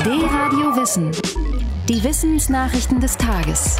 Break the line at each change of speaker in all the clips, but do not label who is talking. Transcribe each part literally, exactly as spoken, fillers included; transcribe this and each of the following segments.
D-Radio Wissen. Die Wissensnachrichten des Tages.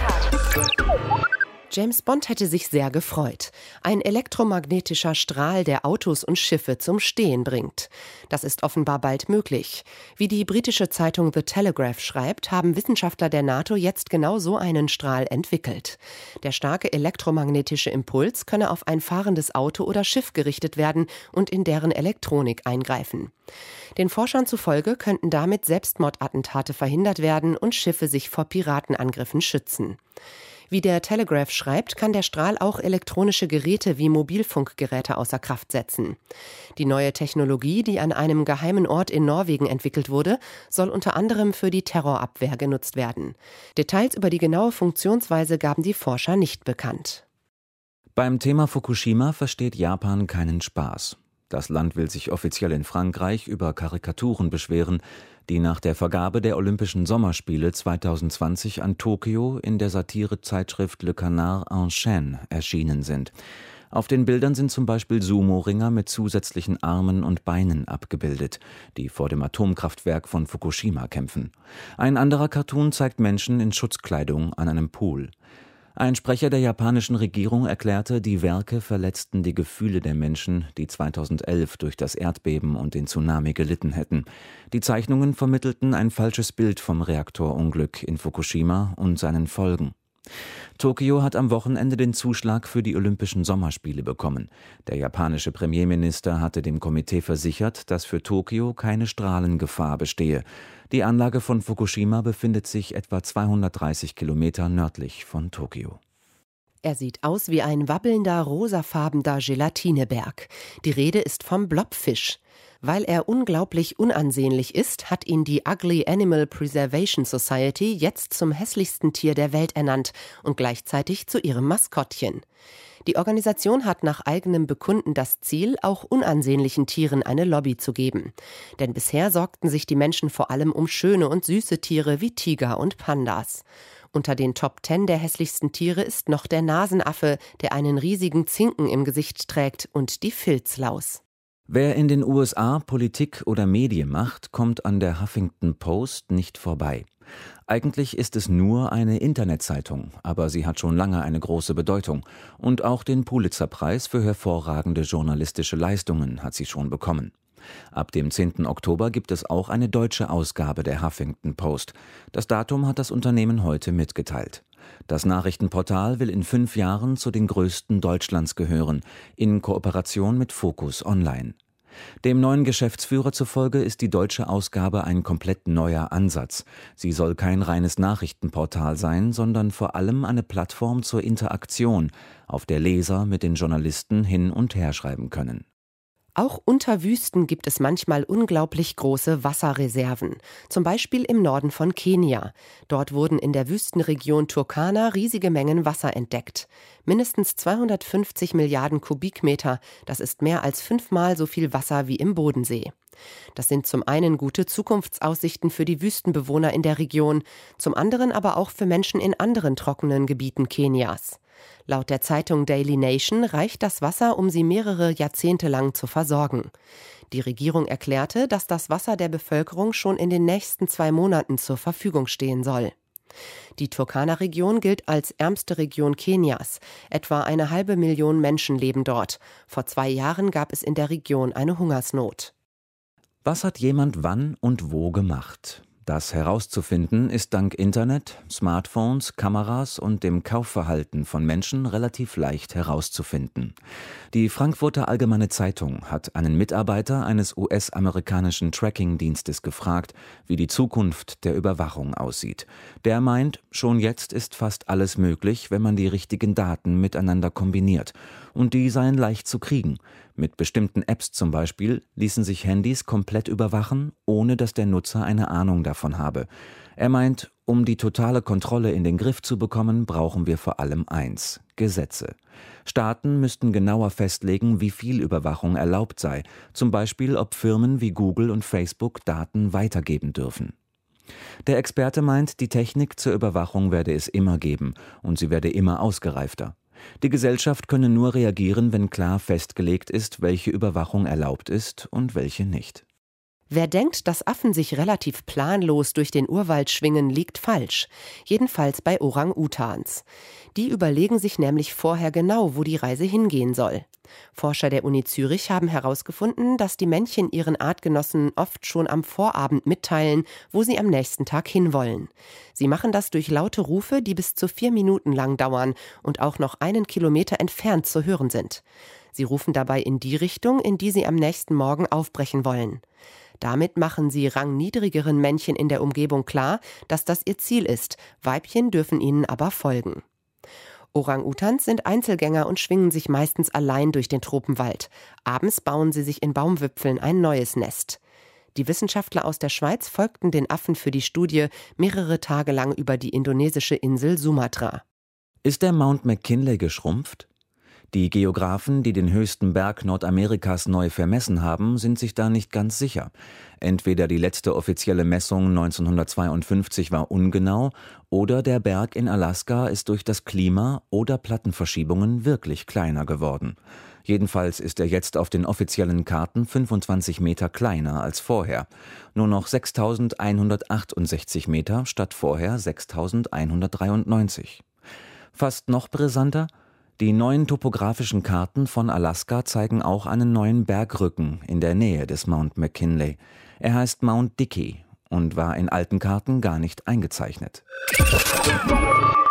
James Bond hätte sich sehr gefreut. Ein elektromagnetischer Strahl, der Autos und Schiffe zum Stehen bringt. Das ist offenbar bald möglich. Wie die britische Zeitung The Telegraph schreibt, haben Wissenschaftler der NATO jetzt genau so einen Strahl entwickelt. Der starke elektromagnetische Impuls könne auf ein fahrendes Auto oder Schiff gerichtet werden und in deren Elektronik eingreifen. Den Forschern zufolge könnten damit Selbstmordattentate verhindert werden und Schiffe sich vor Piratenangriffen schützen. Wie der Telegraph schreibt, kann der Strahl auch elektronische Geräte wie Mobilfunkgeräte außer Kraft setzen. Die neue Technologie, die an einem geheimen Ort in Norwegen entwickelt wurde, soll unter anderem für die Terrorabwehr genutzt werden. Details über die genaue Funktionsweise gaben die Forscher nicht bekannt.
Beim Thema Fukushima versteht Japan keinen Spaß. Das Land will sich offiziell in Frankreich über Karikaturen beschweren, die nach der Vergabe der Olympischen Sommerspiele zweitausendzwanzig an Tokio in der Satirezeitschrift Le Canard Enchaîne erschienen sind. Auf den Bildern sind zum Beispiel Sumo-Ringer mit zusätzlichen Armen und Beinen abgebildet, die vor dem Atomkraftwerk von Fukushima kämpfen. Ein anderer Cartoon zeigt Menschen in Schutzkleidung an einem Pool. Ein Sprecher der japanischen Regierung erklärte, die Werke verletzten die Gefühle der Menschen, die zweitausendelf durch das Erdbeben und den Tsunami gelitten hätten. Die Zeichnungen vermittelten ein falsches Bild vom Reaktorunglück in Fukushima und seinen Folgen. Tokio hat am Wochenende den Zuschlag für die Olympischen Sommerspiele bekommen. Der japanische Premierminister hatte dem Komitee versichert, dass für Tokio keine Strahlengefahr bestehe. Die Anlage von Fukushima befindet sich etwa zweihundertdreißig Kilometer nördlich von Tokio.
Er sieht aus wie ein wabbelnder, rosafarbener Gelatineberg. Die Rede ist vom Blobfisch. Weil er unglaublich unansehnlich ist, hat ihn die Ugly Animal Preservation Society jetzt zum hässlichsten Tier der Welt ernannt und gleichzeitig zu ihrem Maskottchen. Die Organisation hat nach eigenem Bekunden das Ziel, auch unansehnlichen Tieren eine Lobby zu geben. Denn bisher sorgten sich die Menschen vor allem um schöne und süße Tiere wie Tiger und Pandas. Unter den Top Ten der hässlichsten Tiere ist noch der Nasenaffe, der einen riesigen Zinken im Gesicht trägt, und die Filzlaus.
Wer in den U S A Politik oder Medien macht, kommt an der Huffington Post nicht vorbei. Eigentlich ist es nur eine Internetzeitung, aber sie hat schon lange eine große Bedeutung. Und auch den Pulitzer-Preis für hervorragende journalistische Leistungen hat sie schon bekommen. Ab dem zehnten Oktober gibt es auch eine deutsche Ausgabe der Huffington Post. Das Datum hat das Unternehmen heute mitgeteilt. Das Nachrichtenportal will in fünf Jahren zu den größten Deutschlands gehören, in Kooperation mit Focus Online. Dem neuen Geschäftsführer zufolge ist die deutsche Ausgabe ein komplett neuer Ansatz. Sie soll kein reines Nachrichtenportal sein, sondern vor allem eine Plattform zur Interaktion, auf der Leser mit den Journalisten hin und her schreiben können.
Auch unter Wüsten gibt es manchmal unglaublich große Wasserreserven, zum Beispiel im Norden von Kenia. Dort wurden in der Wüstenregion Turkana riesige Mengen Wasser entdeckt. Mindestens zweihundertfünfzig Milliarden Kubikmeter, das ist mehr als fünfmal so viel Wasser wie im Bodensee. Das sind zum einen gute Zukunftsaussichten für die Wüstenbewohner in der Region, zum anderen aber auch für Menschen in anderen trockenen Gebieten Kenias. Laut der Zeitung Daily Nation reicht das Wasser, um sie mehrere Jahrzehnte lang zu versorgen. Die Regierung erklärte, dass das Wasser der Bevölkerung schon in den nächsten zwei Monaten zur Verfügung stehen soll. Die Turkana-Region gilt als ärmste Region Kenias. Etwa eine halbe Million Menschen leben dort. Vor zwei Jahren gab es in der Region eine Hungersnot.
Was hat jemand wann und wo gemacht? Das herauszufinden ist dank Internet, Smartphones, Kameras und dem Kaufverhalten von Menschen relativ leicht herauszufinden. Die Frankfurter Allgemeine Zeitung hat einen Mitarbeiter eines U S-amerikanischen Tracking-Dienstes gefragt, wie die Zukunft der Überwachung aussieht. Der meint, schon jetzt ist fast alles möglich, wenn man die richtigen Daten miteinander kombiniert. Und die seien leicht zu kriegen. Mit bestimmten Apps zum Beispiel ließen sich Handys komplett überwachen, ohne dass der Nutzer eine Ahnung davon habe. Er meint, um die totale Kontrolle in den Griff zu bekommen, brauchen wir vor allem eins: Gesetze. Staaten müssten genauer festlegen, wie viel Überwachung erlaubt sei, zum Beispiel ob Firmen wie Google und Facebook Daten weitergeben dürfen. Der Experte meint, die Technik zur Überwachung werde es immer geben und sie werde immer ausgereifter. Die Gesellschaft könne nur reagieren, wenn klar festgelegt ist, welche Überwachung erlaubt ist und welche nicht.
Wer denkt, dass Affen sich relativ planlos durch den Urwald schwingen, liegt falsch. Jedenfalls bei Orang-Utans. Die überlegen sich nämlich vorher genau, wo die Reise hingehen soll. Forscher der Uni Zürich haben herausgefunden, dass die Männchen ihren Artgenossen oft schon am Vorabend mitteilen, wo sie am nächsten Tag hinwollen. Sie machen das durch laute Rufe, die bis zu vier Minuten lang dauern und auch noch einen Kilometer entfernt zu hören sind. Sie rufen dabei in die Richtung, in die sie am nächsten Morgen aufbrechen wollen. Damit machen sie rangniedrigeren Männchen in der Umgebung klar, dass das ihr Ziel ist. Weibchen dürfen ihnen aber folgen. Orang-Utans sind Einzelgänger und schwingen sich meistens allein durch den Tropenwald. Abends bauen sie sich in Baumwipfeln ein neues Nest. Die Wissenschaftler aus der Schweiz folgten den Affen für die Studie mehrere Tage lang über die indonesische Insel Sumatra.
Ist der Mount McKinley geschrumpft? Die Geographen, die den höchsten Berg Nordamerikas neu vermessen haben, sind sich da nicht ganz sicher. Entweder die letzte offizielle Messung neunzehnhundertzweiundfünfzig war ungenau oder der Berg in Alaska ist durch das Klima oder Plattenverschiebungen wirklich kleiner geworden. Jedenfalls ist er jetzt auf den offiziellen Karten fünfundzwanzig Meter kleiner als vorher. Nur noch sechstausendeinhundertachtundsechzig Meter statt vorher sechstausendeinhundertdreiundneunzig. Fast noch brisanter: Die neuen topografischen Karten von Alaska zeigen auch einen neuen Bergrücken in der Nähe des Mount McKinley. Er heißt Mount Dickey und war in alten Karten gar nicht eingezeichnet.